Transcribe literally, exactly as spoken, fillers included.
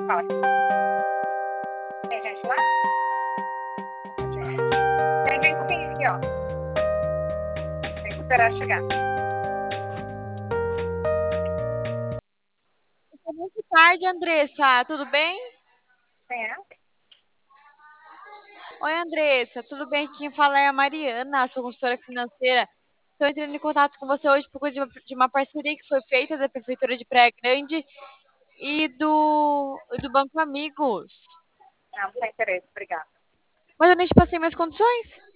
Fala. Tem gente lá? Tem gente sim aqui, ó. Tem que esperar chegar. Boa tarde, Andressa. Tudo bem? Quem é? Oi, Andressa. Tudo bem? Quem fala é a Mariana, sou consultora financeira. Estou entrando em contato com você hoje por causa de uma, de uma parceria que foi feita da Prefeitura de Praia Grande e do, e do Banco Amigos. Não, não tem interesse. Obrigada. Mas eu nem te passei minhas condições.